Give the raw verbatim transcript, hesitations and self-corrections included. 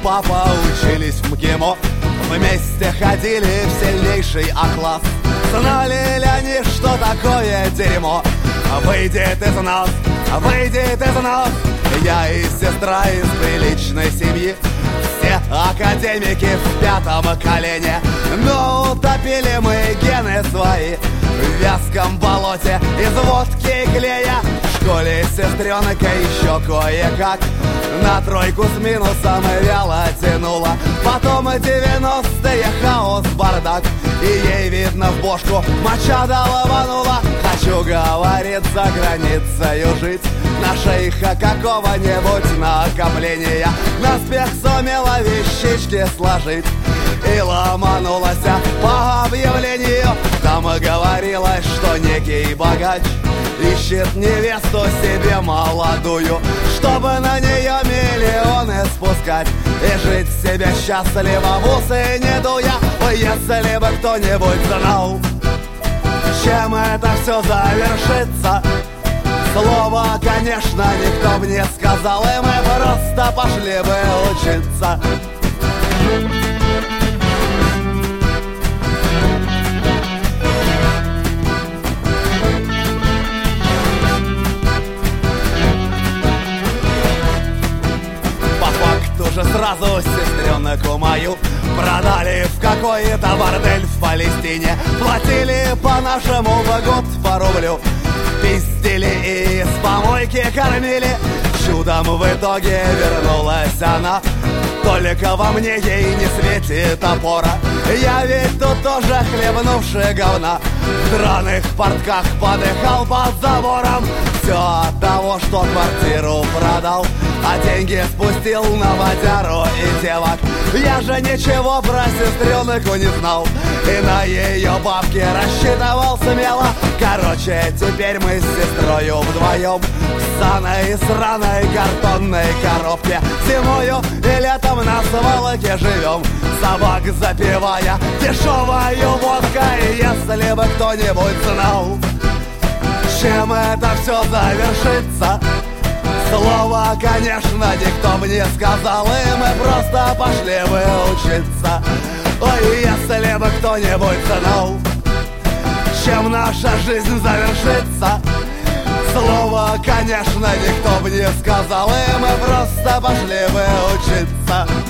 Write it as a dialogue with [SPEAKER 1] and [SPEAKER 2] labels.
[SPEAKER 1] папа учились в МГИМО, вместе ходили в сильнейший А-класс. Знали ли они, что такое дерьмо? Выйдет из нас, выйдет из нас. Я и сестра из приличной семьи, все академики в пятом колене. Но утопили мы гены свои в вязком болоте из водки и клея. В школе сестренка еще кое-как на тройку с минусом вяло тянула. Потом девяностые хаос, бардак, и ей, видно, в бошку моча долбанула. Хочу, говорит, за границею жить, на шейха какого-нибудь накопления. Наспех сумела вещички сложить и ломанулась по объявлению. Там говорилось, что некий богач ищет невесту себе молодую, чтобы на нее миллионы спускать и жить себе счастливо в усы не дуя. Если бы кто-нибудь знал, чем это все завершится, слова, конечно, никто бы не сказал, и мы просто пошли бы учиться. Уже сразу сестренку мою продали в какой-то бордель в Палестине. Платили по-нашему в год по рублю, пиздили и с помойки кормили. Чудом в итоге вернулась она, только во мне ей не светит опора. Я ведь тут тоже хлебнувший говна, в драных портках подыхал под забором. Все от того, что квартиру продал, а деньги спустил на водяру и девок. Я же ничего про сестренку не знал и на ее бабки рассчитывал смело. Короче, теперь мы с сестрою вдвоем в саной сраной картонной коробке зимою и летом на свалке живем, собак запивая дешевою водкой. Если бы кто-нибудь знал, чем это все завершится, слова, конечно, никто мне сказал, и мы просто пошли бы учиться. Ой, если бы кто-нибудь знал, чем наша жизнь завершится, слова, конечно, никто мне сказал, и мы просто пошли бы учиться.